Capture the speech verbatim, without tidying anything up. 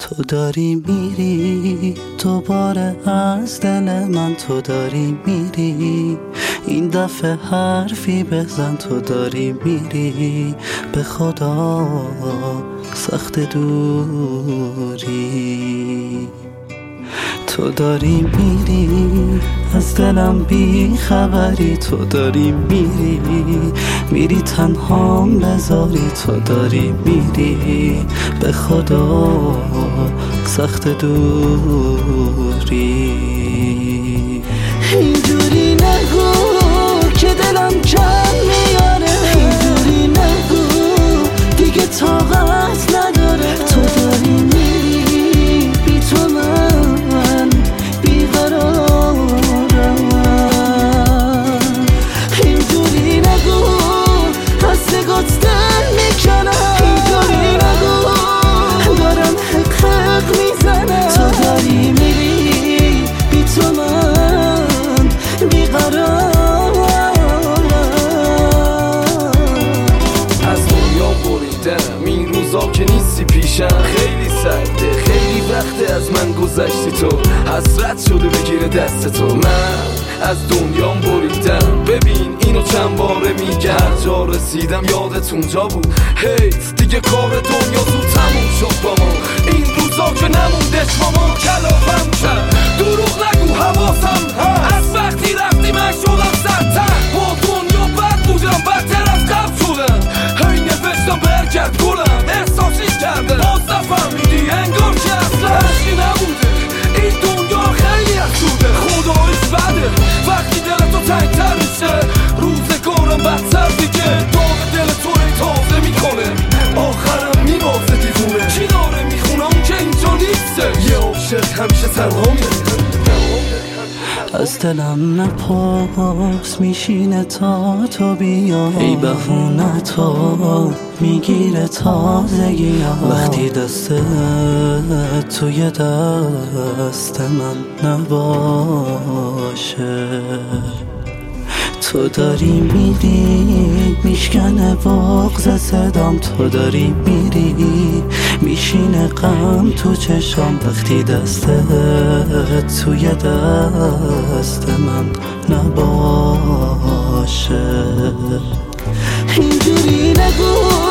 تو داری میری دوباره از دل من، تو داری میری این دفعه حرفی بزن، تو داری میری به خدا سخت دوری. تو داری میری از دلم بی خبری، تو داری میری میری تنهام بذاری، تو داری میری به خدا سخت دوری. اینجوری نگو که دلم کم میاره، اینجوری نگو دیگه طاقت نداره. تو داری میری بی تو من بیقرارم، اینجوری نگو از نگات دل میکنم، اینجوری نگو دارم حق حق میزنم. تو داری میری بی تو من بیقرارم. از دنیا بریدم این روزا که نیستی پیشم، خیلی سرده خیلی وقته از من گذشتی، تو حسرت شده بگیره دست تو. من از دنیام بریدم، ببین اینو چند باره میگم، هر جا رسیدم یادت اونجا بود. هیت دیگه کار دنیا زود تموم شد با ما، این روزا که نموندش با ما کلافم کرد. دروغ نگو حواسم هست، از وقتی رفتی من شدم سرتر، با دنیا بد بودم بدتر از قبل شدم. هی نوشتم برگرد گلم، احساسی کرده باز نفهمیدی انگار که اصلا عشقی نبوده. این دنیا خیلی افسوده، خداییش بده وقتی دل تو تنگتر میشه، روزگارم بدتر دیگه. داغ دل تو ای تازه میکنه، آخرم میبازه دیوونه. کی داره میخونه اون که اینجا نیسته، یه عاشق همیشه تنها میره. از دلم نپرس میشینه تا تو بیا، ای بهونه تو میگیره تازگی ها. وقتی دست توی دست من نباشه، تو داری میری میشکنه بغض صدام، تو داری میری میشینه غم تو چشام. وقتی دست توی دست من نباشه، اینجوری نگو